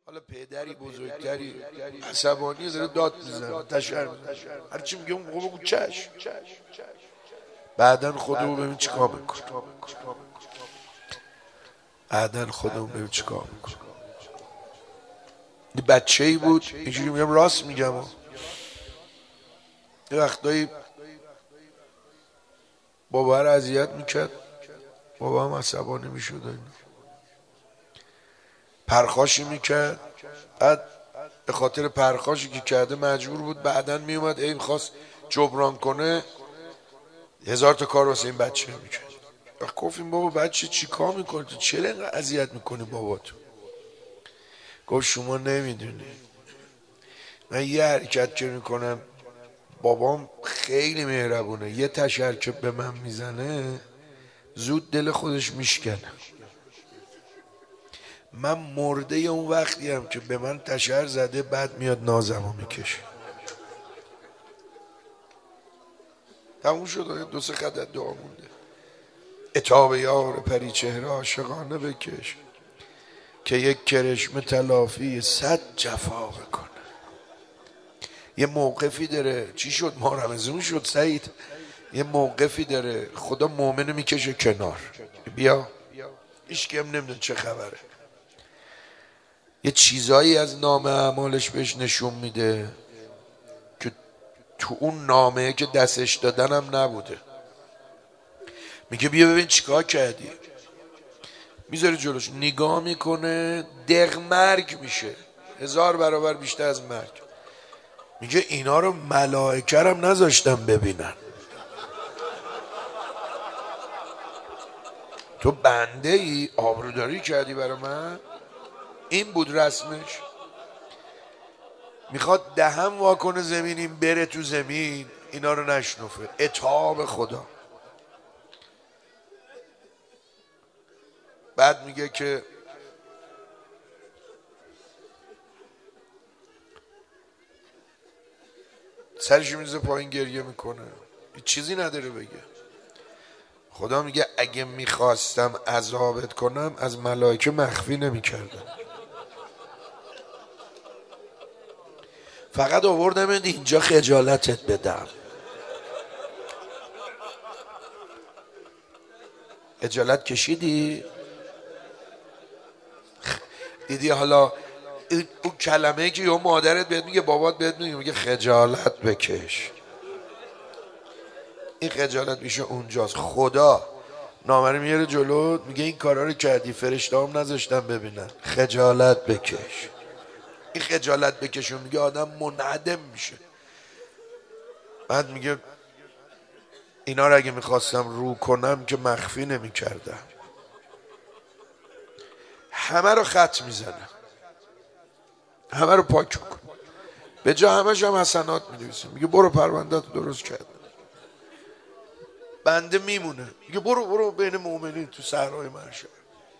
حالا پدری بزرگتری عصبانی داره داد میزنه، تشر میزنه، هرچی میگه اون موقع بگو چشم. بعدن خودمون ببین چیکار میکنه، بعدن خودمون ببین چیکار میکنه. این بچه‌ای بود، اینجوری میگم راست میگم، یه وقتایی بابا رو اذیت میکرد، بابا هم عصبانی میشد، پرخاشی میکرد، بعد به خاطر پرخاشی که کرده مجبور بود بعدن میومد این خواست جبران کنه، 1000 تا کار واسه این بچه میکرد. وقت گفتیم بابا بچه چی کار میکنی تو، چرا اینقدر اذیت میکنی باباتو؟ گفت شما نمیدونی من یه حرکت که میکنم بابام خیلی مهربونه، یه تشر که به من میزنه زود دل خودش میشکنه، من مرده اون وقتی هم که به من تشر زده بعد میاد نازمو میکشه. تموم شد، 2-3 خط دعا مونده. عتاب یار پری چهره عاشقانه بکش، که یک کرشمه تلافی 100 جفا بکنه. یه موقفی داره، چی شد ما رمزون شد سعید، یه موقفی داره خدا مومنو میکشه کنار، بیا هیچکی هم نمیدونه چه خبره، یه چیزایی از نامه اعمالش بهش نشون میده که تو اون نامه که دستش دادن هم نبوده. میگه بیا ببین چیکار کردی، میذاره جلوش، نگاه میکنه، دق مرگ میشه، 1000 برابر بیشتر از مرگ. میگه اینا رو ملائکه هم نذاشتم ببینن، تو بنده ای آبروداری کردی برا من. این بود رسمش، میخواد دهم واکنه زمین، این بره تو زمین اینا رو نشنفه. عتاب خدا. بعد میگه که سرش میزه پایین گریه میکنه، چیزی نداره بگه. خدا میگه اگه میخواستم عذابت کنم از ملائکه مخفی نمیکردم، فقط آوردم اینجا خجالتت بدم. خجالت کشیدی؟ دیدی حالا اون کلمه که یا مادرت بهت میگه، بابات بهت میگه خجالت بکش، این خجالت میشه اونجاست. خدا نامه میاره جلو، میگه این کارا رو کردی، فرشته هم نذاشتن ببینن، خجالت بکش. این خجالت بکشون میگه آدم منعدم میشه. بعد میگه اینا رو اگه میخواستم رو کنم که مخفی نمیکردم، همه رو خط میزنم، همه رو پاک کن، به جا همش هم حسنات می‌نویسه. میگه برو پرونده‌تو درست کرد، بنده میمونه. میگه برو بین مؤمنین تو صحرای محشر.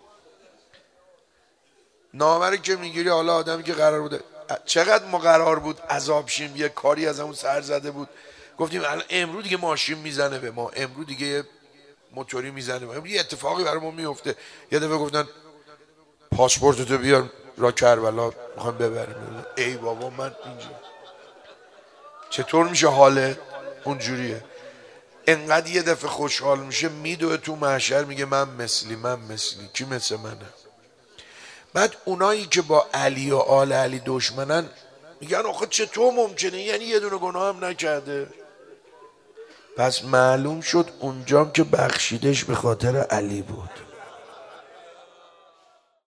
نامه که میگیری، حالا آدمی که قرار بوده، چقدر ما قرار بود عذاب شیم، یه کاری از همون سر زده بود، گفتیم الان امروز دیگه ماشین میزنه به ما، امروز دیگه موتوری میزنه به ما، امروز یه اتفاقی برای ما میفته. یه دفعه گفتن پاسپورتتو بیار را کربلا میخوام ببریم. ای بابا من اینجا چطور میشه حاله اونجوریه؟ انقدر یه دفعه خوشحال میشه میدوه تو محشر، میگه من مثلی کی مثل منه؟ بعد اونایی که با علی و آل علی دشمنن میگن آخه چطور ممکنه، یعنی یه دونه گناه هم نکرده. پس معلوم شد اونجام که بخشیدش به خاطر علی بود.